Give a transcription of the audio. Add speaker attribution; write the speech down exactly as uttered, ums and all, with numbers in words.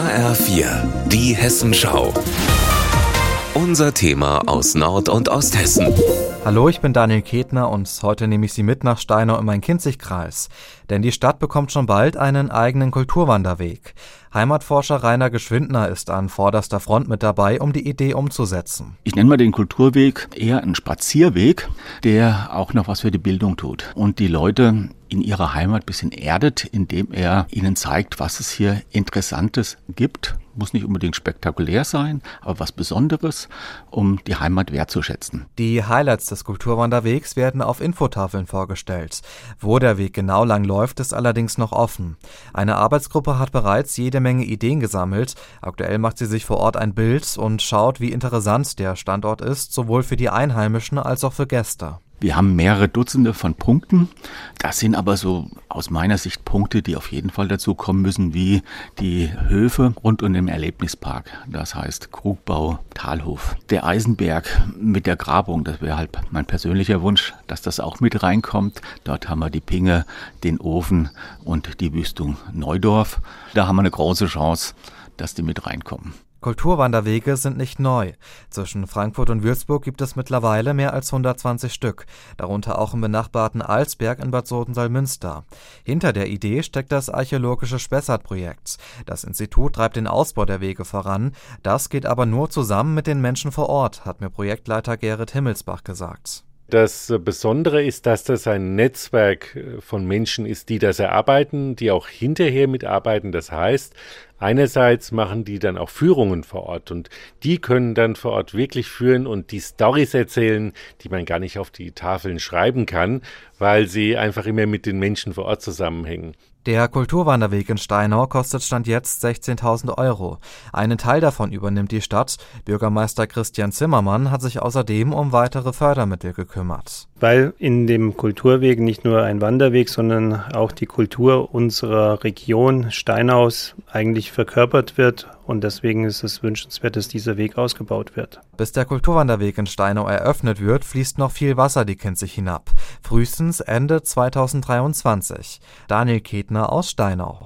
Speaker 1: H R vier, die Hessenschau. Unser Thema aus Nord- und Osthessen.
Speaker 2: Hallo, ich bin Daniel Ketner und heute nehme ich Sie mit nach Steinau in meinen Kinzigkreis. Denn die Stadt bekommt schon bald einen eigenen Kulturwanderweg. Heimatforscher Rainer Geschwindner ist an vorderster Front mit dabei, um die Idee umzusetzen.
Speaker 3: Ich nenne mal den Kulturweg eher einen Spazierweg, der auch noch was für die Bildung tut und die Leute in ihrer Heimat ein bisschen erdet, indem er ihnen zeigt, was es hier Interessantes gibt. Muss nicht unbedingt spektakulär sein, aber was Besonderes, um die Heimat wertzuschätzen.
Speaker 2: Die Highlights des Kulturwanderwegs werden auf Infotafeln vorgestellt. Wo der Weg genau lang läuft, ist allerdings noch offen. Eine Arbeitsgruppe hat bereits jede Menge Ideen gesammelt. Aktuell macht sie sich vor Ort ein Bild und schaut, wie interessant der Standort ist, sowohl für die Einheimischen als auch für Gäste.
Speaker 3: Wir haben mehrere Dutzende von Punkten. Das sind aber so aus meiner Sicht Punkte, die auf jeden Fall dazu kommen müssen, wie die Höfe rund um den Erlebnispark. Das heißt Krugbau, Talhof. Der Eisenberg mit der Grabung, das wäre halt mein persönlicher Wunsch, dass das auch mit reinkommt. Dort haben wir die Pinge, den Ofen und die Wüstung Neudorf. Da haben wir eine große Chance, dass die mit reinkommen.
Speaker 2: Kulturwanderwege sind nicht neu. Zwischen Frankfurt und Würzburg gibt es mittlerweile mehr als hundertzwanzig Stück, darunter auch im benachbarten Alsberg in Bad Sodensalmünster. Hinter der Idee steckt das archäologische Spessart-Projekt. Das Institut treibt den Ausbau der Wege voran. Das geht aber nur zusammen mit den Menschen vor Ort, hat mir Projektleiter Gerrit Himmelsbach gesagt.
Speaker 4: Das Besondere ist, dass das ein Netzwerk von Menschen ist, die das erarbeiten, die auch hinterher mitarbeiten. Das heißt, einerseits machen die dann auch Führungen vor Ort und die können dann vor Ort wirklich führen und die Storys erzählen, die man gar nicht auf die Tafeln schreiben kann, weil sie einfach immer mit den Menschen vor Ort zusammenhängen.
Speaker 2: Der Kulturwanderweg in Steinau kostet Stand jetzt sechzehntausend Euro. Einen Teil davon übernimmt die Stadt. Bürgermeister Christian Zimmermann hat sich außerdem um weitere Fördermittel gekümmert.
Speaker 5: Weil in dem Kulturweg nicht nur ein Wanderweg, sondern auch die Kultur unserer Region Steinaus eigentlich verkörpert wird. Und deswegen ist es wünschenswert, dass dieser Weg ausgebaut wird.
Speaker 2: Bis der Kulturwanderweg in Steinau eröffnet wird, fließt noch viel Wasser die Kinzig hinab. Frühestens Ende zweitausenddreiundzwanzig. Daniel Ketner aus Steinau.